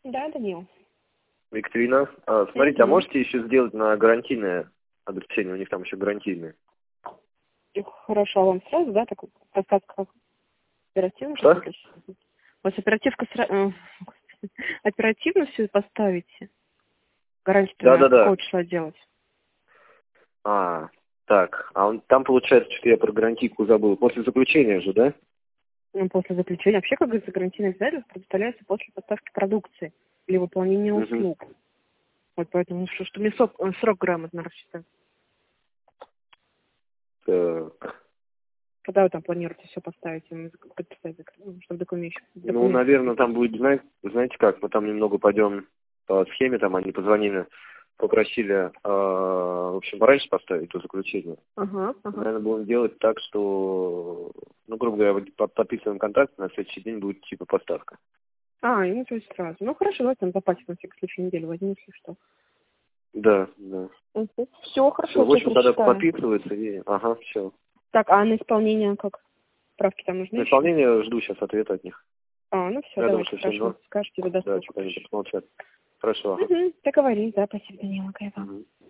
Да, Данил. Екатерина, смотрите, а можете еще сделать на гарантийное облегчение? У них там еще гарантийное. Хорошо, а вам сразу, да, такой подсказка оперативно? Что? У вас оперативка оперативно все поставите? Гарантию на какого числа делать? Так, там получается, что я про гарантийку забыл. После заключения же, да? Ну, после заключения. Вообще, как говорится, гарантийное обязательство предоставляется после поставки продукции или выполнения услуг. Вот поэтому, что мне срок грамотно рассчитать. Так. Когда вы там планируете все поставить, чтобы документ? Ну, наверное, там будет, знаете как, мы там немного пойдем по схеме, там они позвонили, попросили, в общем, пораньше поставить до заключения. Наверное, будем делать так, что, ну, грубо говоря, подписываем контракт, на следующий день будет типа поставка. Ну, то есть сразу. Ну, хорошо, давайте там запасик на всякий случай недели возьмем, если что. Да. Все, хорошо, В общем, тогда прочитаю. подписывается и... Ага, все. Так, а на исполнение как? Справки там нужны? На исполнение жду сейчас ответа от них. Ну все, Я давайте, думаю, хорошо. Скажите, вы да, что-то они посмотрят. Хорошо. Договорились, да, спасибо, Данила, вам.